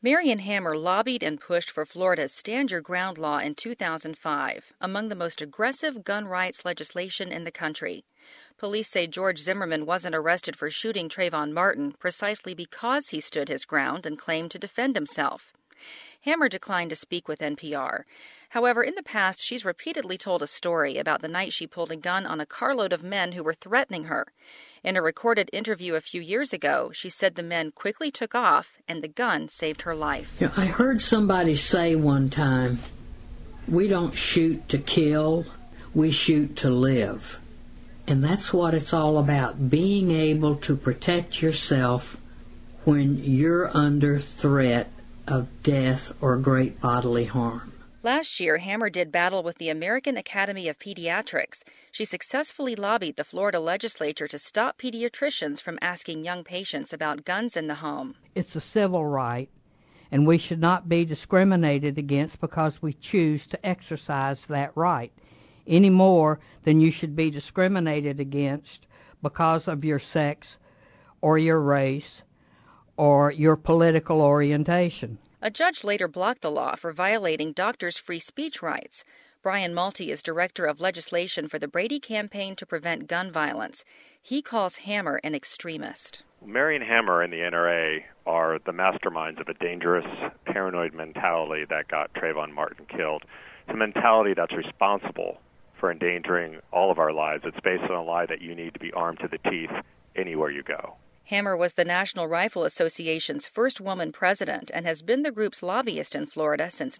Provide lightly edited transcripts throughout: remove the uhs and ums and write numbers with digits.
Marion Hammer lobbied and pushed for Florida's Stand Your Ground law in 2005, among the most aggressive gun rights legislation in the country. Police say George Zimmerman wasn't arrested for shooting Trayvon Martin precisely because he stood his ground and claimed to defend himself. Hammer declined to speak with NPR. However, in the past, she's repeatedly told a story about the night she pulled a gun on a carload of men who were threatening her. In a recorded interview a few years ago, she said the men quickly took off and the gun saved her life. I heard somebody say one time, "We don't shoot to kill, we shoot to live." And that's what it's all about, being able to protect yourself when you're under threat of death or great bodily harm. Last year, Hammer did battle with the American Academy of Pediatrics. She successfully lobbied the Florida legislature to stop pediatricians from asking young patients about guns in the home. It's a civil right, and we should not be discriminated against because we choose to exercise that right, any more than you should be discriminated against because of your sex or your race or your political orientation. A judge later blocked the law for violating doctors' free speech rights. Brian Malti is director of legislation for the Brady Campaign to Prevent Gun Violence. He calls Hammer an extremist. Marion Hammer and the NRA are the masterminds of a dangerous, paranoid mentality that got Trayvon Martin killed. It's a mentality that's responsible for endangering all of our lives. It's based on a lie that you need to be armed to the teeth anywhere you go. Hammer was the National Rifle Association's first woman president and has been the group's lobbyist in Florida since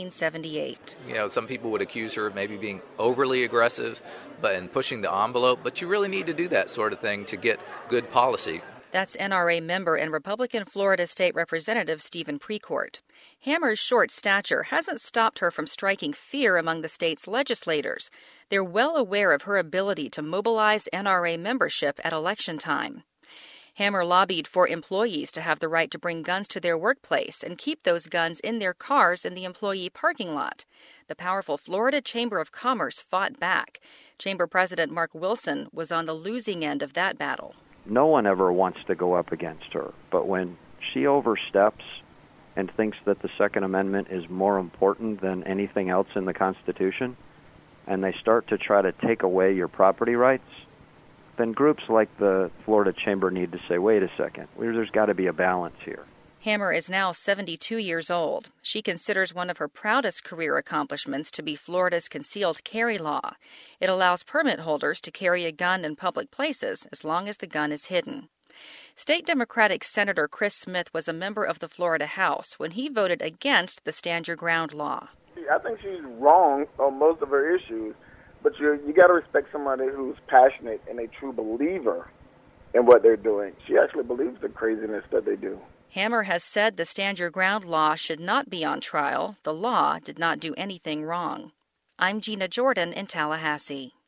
1978. Some people would accuse her of maybe being overly aggressive and pushing the envelope, but you really need to do that sort of thing to get good policy. That's NRA member and Republican Florida State Representative Stephen Precourt. Hammer's short stature hasn't stopped her from striking fear among the state's legislators. They're well aware of her ability to mobilize NRA membership at election time. Hammer lobbied for employees to have the right to bring guns to their workplace and keep those guns in their cars in the employee parking lot. The powerful Florida Chamber of Commerce fought back. Chamber President Mark Wilson was on the losing end of that battle. No one ever wants to go up against her, but when she oversteps and thinks that the Second Amendment is more important than anything else in the Constitution, and they start to try to take away your property rights, then groups like the Florida Chamber need to say, wait a second, there's got to be a balance here. Hammer is now 72 years old. She considers one of her proudest career accomplishments to be Florida's concealed carry law. It allows permit holders to carry a gun in public places as long as the gun is hidden. State Democratic Senator Chris Smith was a member of the Florida House when he voted against the Stand Your Ground law. I think she's wrong on most of her issues, but you got to respect somebody who's passionate and a true believer in what they're doing. She actually believes the craziness that they do. Hammer has said the Stand Your Ground law should not be on trial. The law did not do anything wrong. I'm Gina Jordan in Tallahassee.